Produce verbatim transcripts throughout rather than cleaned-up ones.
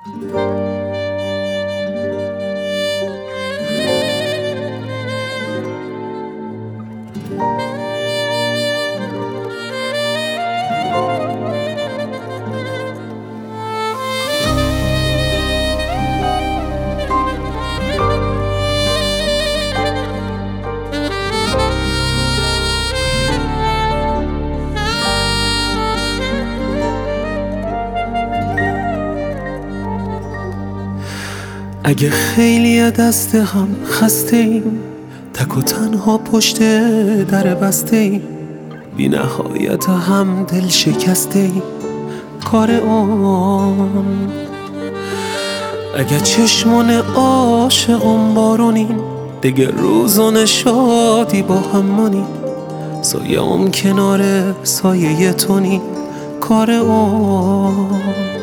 اگه خیلی دست هم خسته ایم، تک و تنها پشت در بسته ایم، بی نهایت هم دل شکسته ایم، کار اون. اگه چشمان عاشقم بارونیم، دیگه روزون شادی با همونیم، سایه ام کنار سایه تونیم، کار اون.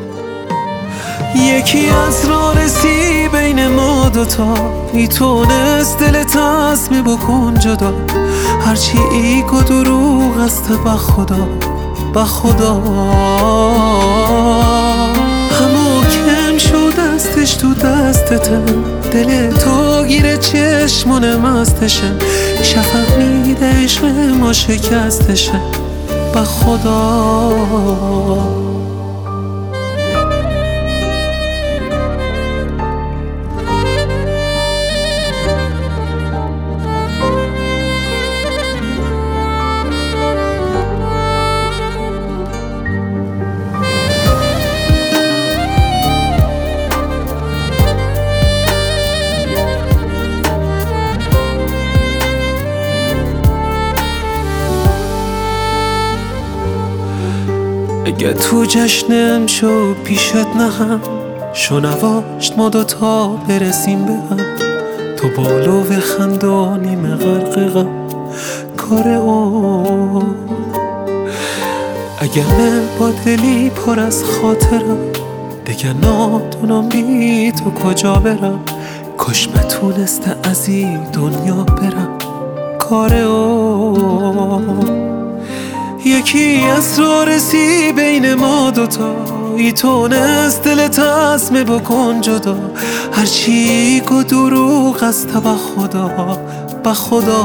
یکی از راه رسی بین ما دوتا، میتونست دل تصمیم بکن جدا، هرچی ایگ و دروغ است با خدا، با خدا. همو کم شد دستش تو دستته، دل تو گیره چشمان مستشه، شفق میده عشق ما شکستشه، با خدا. اگه تو جشنم شو پیشت نهم، شو نواشت ما دوتا برسیم به هم، تو بالو و خندانیم غرق غم، کار اون. اگه من با دلی پر از خاطرم، دیگه نادونم بی تو کجا برم، کاش بتونسته از این دنیا برم، کار اون. یکی از راه رسی بین ما دوتا، میتونست دل تصمیم بکن جدا، هرچی گو دروغ است با خدا، با خدا.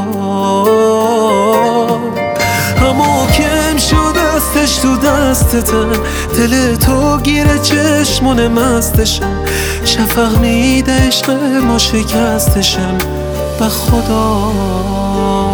همو کم شد دستش تو دستته، دل تو گیره چشمون مستشم، شفق میده عشق ما شکستشم، با خدا.